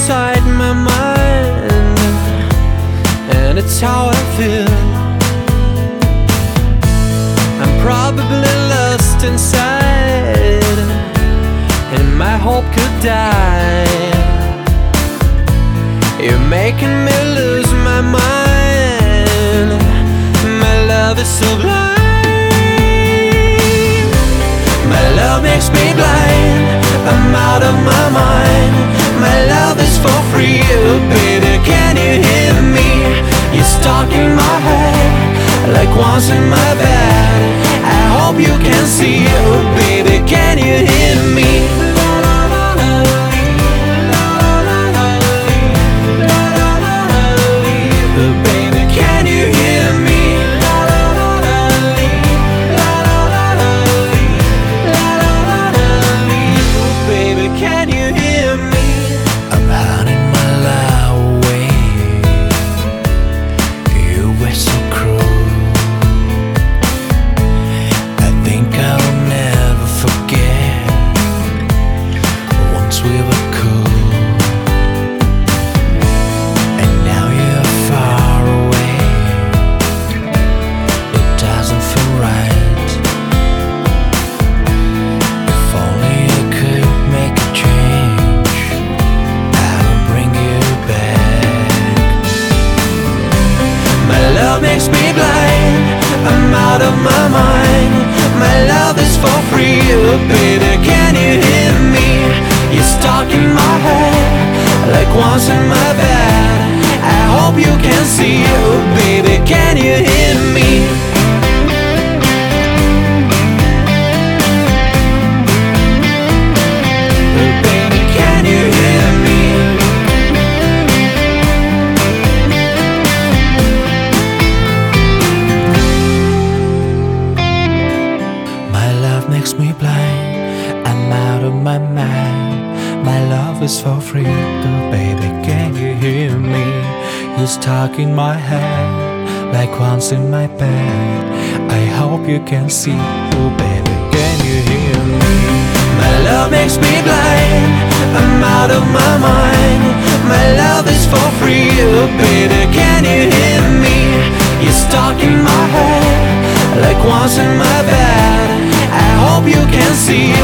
inside my mind, and it's how I feel. I'm probably lost inside, and my hope could die. You're making me lose my mind. My love is so blind. My love makes me blind. I'm out of my mind. My love is for free. Oh baby, can you hear me? You're stuck in my head like once in my bed. I hope you can see. Oh baby, can you hear me? Makes me blind. I'm out of my mind. My love is for free. Oh baby, can you hear me? You're stuck in my head like once in my bed. I hope you can see. Oh baby, can you hear me? Oh baby, can you hear me? Makes me blind. I'm out of my mind. My love is for free. Oh baby, can you hear me? You're stuck in my head like once in my bed. I hope you can see. Oh baby, can you hear me? My love makes me blind. I'm out of my mind. My love is for free. Oh baby, can you hear me? You're stuck in my head like once in my bed. I hope you can see.